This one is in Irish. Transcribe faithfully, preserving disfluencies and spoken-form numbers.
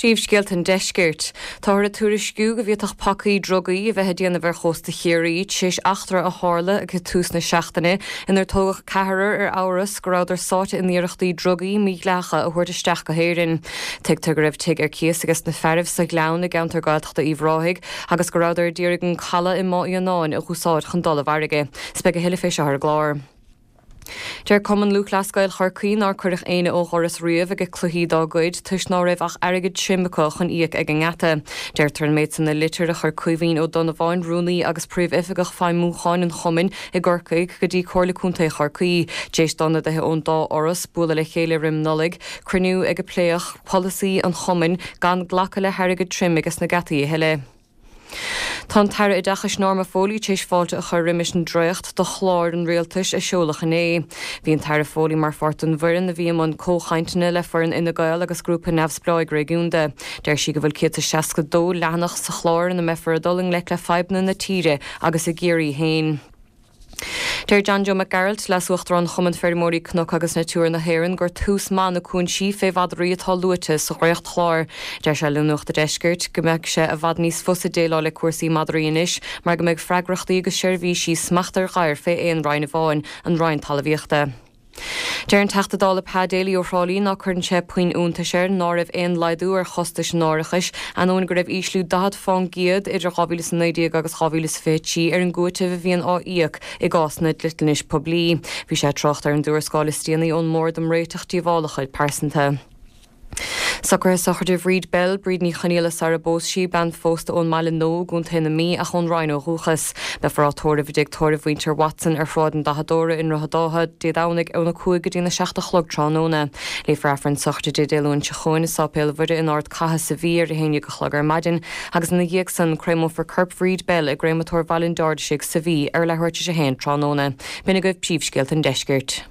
Príomhscéalt an deisgirt. Táir a tuairisciú go bhíoach pacaí drogaí a bheith déanana bhar chósta chéirí tís achtar a hála a go tús na seachtaine inar tógach cethar ar áras go ráidir sáte in níireachtaí drogaí mí leacha a thuair isteach go héireann. Tuigtar go raibh tuig ar cíos agus na feribh sa gleann na gantar gailteachta íomhráthig agus go ráidir dírig an chala i máí anáin a chusáid chun dul a bharige. Spe go hiile féise ar glár. Deir cuman lúchlascail charcaí ná chuirich aine ó choras riamh a go chluí dágaid tus ná raibh ach airgid simbacha chun íoc ag an ngata. Deir tar méid san na litir a chur cuihín ó donna bháin rúnaí agus príomh ifigach fáin múcháin an chumin i gcorcaig go dtí cóirlaúnta charcaí. Déis donna de ón dá oras bula le chéile rim nolig, cruniú ag go pléach policy an chumin gan ghlacha le airgid trim agus na gataí heile. Tá teire i d dachas norma fólí tééis fáilte a chur riimiis an droicht do chláir an réaltais a seolach in é. Bhí an teire fólí mar fort an bhuirin a bhí an cóchaintena le forin ina gail agus grúpa nefsbláig réúnta. Deir si go bhfuil cé a seaca dó leanach sa chláir na mefar a doling le le feibna na tíre agus a géirí hain. Deir John Joe McGarrett les uachtarrán chuman fermóí cnoc agus na túr na héann gur tús má na cún si fé bhadrí atá luite sa chréocht chláir. Deir se leúcht a deisgirt go meid se a bhd níos fusa déá le cuasaí madríis, mar go méid freigrachtaí agus seirbhí sí smachtar gair fé éon Ryan bháin an Ryan talvíochta. Deir an teachtadála pedéalaí ó Rálí ná chun sé puin únta séir ná raibh éon leidú ar chostais náirichais an ón go raibh íslú dahad fáin giad idir chavílas néideag agus chavílas fétí ar an gúte bh bhíon á íoc i gásna litlinis poblí. Bhí sé trocht ar an dúr scálastíanaí ón mór am réiteachtaí bhálachaid persanta. Sacr sachardir Reid Bell bríd ní chanéla Sarah Bósí ban fósta ón meile nó gún taine mí a chun Rhino Rúchas. Be frátórah digtóir Winter Watson ar frád an dahadóra in rohadáha dédánig óna cuaig go dtína seachta chlog tránóna. Lé frafran sachta dé déún se chuin sápéil bhuiide in ard catha sa bhír a héine go chlog ar maidin, agus na dhéag san crémó for Curb Reid Bell a gréimetóir Valin Dardsigh sa bhí ar lehuiirte sé héin tránóna. Bina goibh príomhscéalt an deisgirt.